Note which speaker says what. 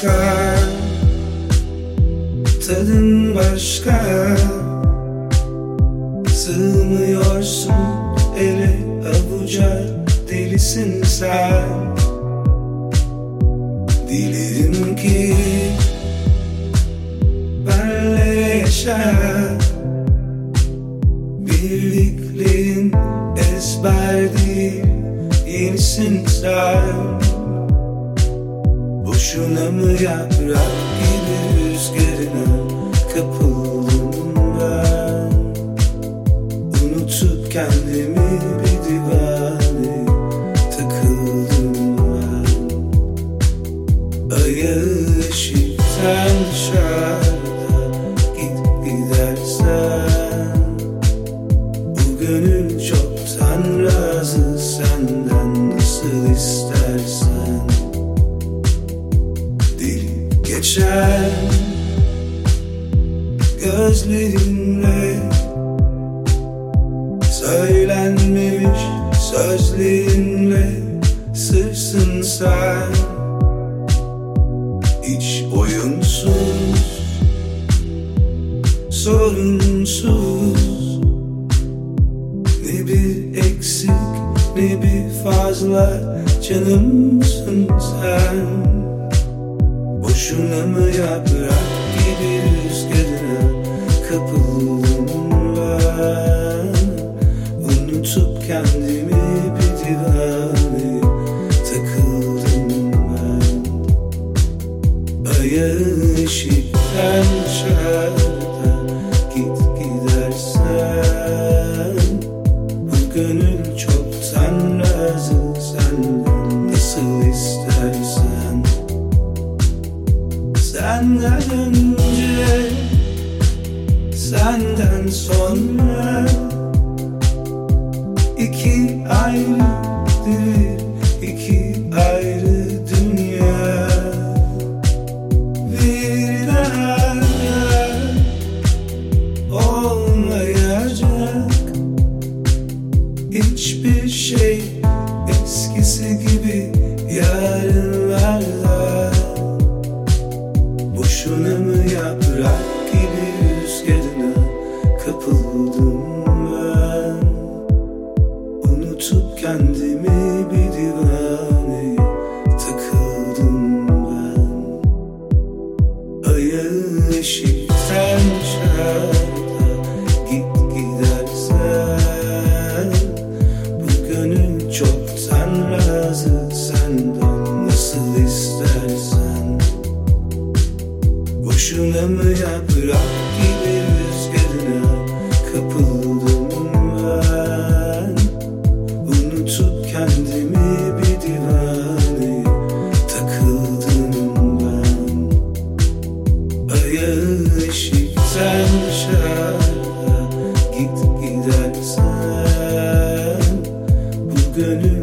Speaker 1: başka, tadın başka. Sığmıyorsun ele avuca, delisin sen. Dilerim ki benle yaşa, birliklerin ezber değil, yenisin sen. Boşuna mı yaprak gibi rüzgarına kapıldım ben? Unutup kendimi bir divane takıldım ben. Ayağı ışıktan dışarıda git gidersen, bu gönül çoktan razı senden, nasıl istersen. Deli geçer gözlerimle, söylenmemiş sözlerinle, sırsın sen. Hiç oyunsuz, sorunsuz, ne bir eksik ne bir fazla, canımsın sen. Boşuna mı yaprak gibi rüzgarına kapıldım ben? Unutup kendimi bir divane takıldım ben. Ayağı ışıktan dışarıda git gidersen, bu gönül çoktan razı senden, nasıl istersen. Senden önce, senden sonra, iki ayrı devir, iki ayrı dünya. Bir daha olmayacak hiçbir şey eskisi gibi yarınlarda. Boşuna mı yaprak gibi rüzgarına kapıldım ben? Unutup kendimi bir divane takıldım ben. Ayağı ışıktan dışarıda git gidersen, bu gönül çoktan razı senden, nasıl istersen. Boşuna mı yaprak gibi rüzgarına kapıldım ben? Unutup kendimi bir divane takıldım ben. Ayağı ışıktan dışarıda git gidersen, bu gönül